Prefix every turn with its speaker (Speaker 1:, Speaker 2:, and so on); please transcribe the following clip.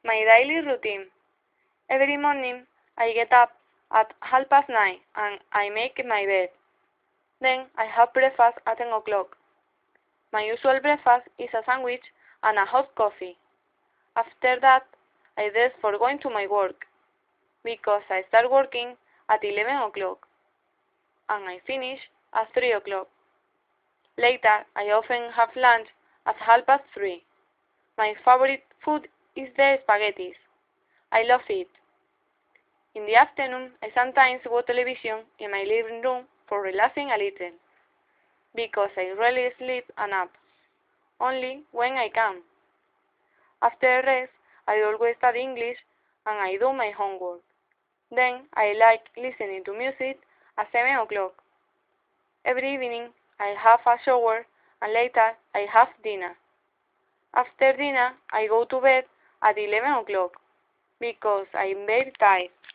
Speaker 1: My daily routine. Every morning I get up at 9:30 and I make my bed. Then I have breakfast at 10 o'clock. My usual breakfast is a sandwich and a hot coffee. After that, I dress for going to my work, because I start working at 11 o'clock and I finish at 3 o'clock. Later, I often have lunch at 3:30. My favorite food is the spaghetti. I love it. In the afternoon, I sometimes watch television in my living room for relaxing a little, because I rarely sleep a nap, only when I can. After rest, I always study English and I do my homework. Then I like listening to music at 7 o'clock. Every evening, I have a shower and later I have dinner. After dinner, I go to bed at 11 o'clock because I'm very tired.